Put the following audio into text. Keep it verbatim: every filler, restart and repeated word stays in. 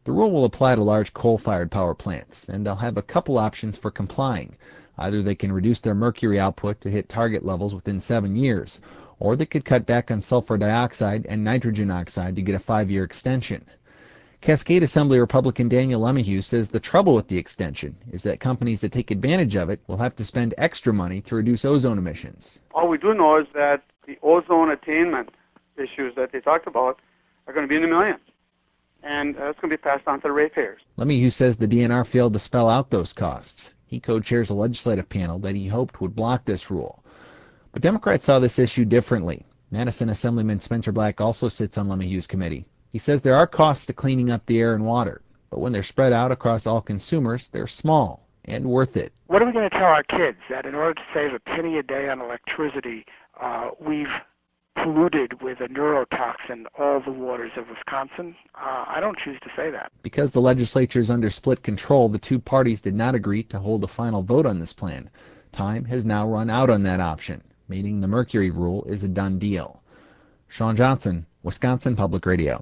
The rule will apply to large coal-fired power plants, and they'll have a couple options for complying. Either they can reduce their mercury output to hit target levels within seven years, or they could cut back on sulfur dioxide and nitrogen oxide to get a five-year extension. Cascade Assembly Republican Daniel Lemahue says the trouble with the extension is that companies that take advantage of it will have to spend extra money to reduce ozone emissions. All we do know is that the ozone attainment issues that they talked about are going to be in the millions, and that's going to be passed on to the ratepayers. Lemahue says the D N R failed to spell out those costs. He co-chairs a legislative panel that he hoped would block this rule. But Democrats saw this issue differently. Madison Assemblyman Spencer Black also sits on Lemahue's committee. He says there are costs to cleaning up the air and water, but when they're spread out across all consumers, they're small and worth it. What are we going to tell our kids? That in order to save a penny a day on electricity, uh, we've polluted with a neurotoxin all the waters of Wisconsin? Uh, I don't choose to say that. Because the legislature is under split control, the two parties did not agree to hold a final vote on this plan. Time has now run out on that option, meaning the mercury rule is a done deal. Sean Johnson, Wisconsin Public Radio.